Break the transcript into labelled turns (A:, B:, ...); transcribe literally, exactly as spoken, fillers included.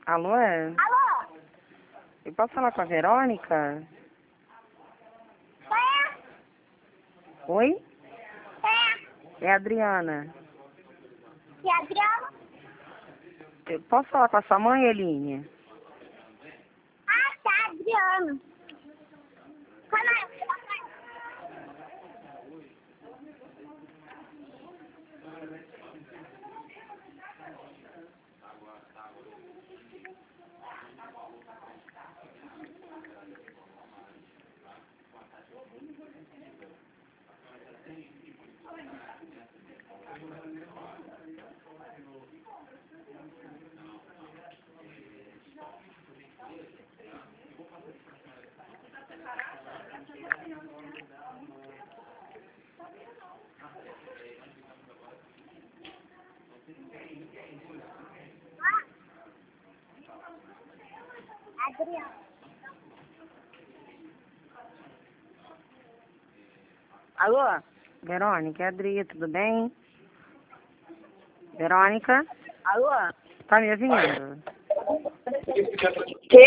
A: Alô, é?
B: Alô?
A: Eu posso falar com a Verônica?
B: É?
A: Oi?
B: É?
A: É a Adriana.
B: E Adriano?
A: Eu posso falar com a sua mãe, Eline?
B: Ah, tá, Adriano. Calma aí. Adriano.
A: Alô? Verônica, é a Adri, tudo bem? Verônica?
B: Alô?
A: Tá me ouvindo?
B: Que?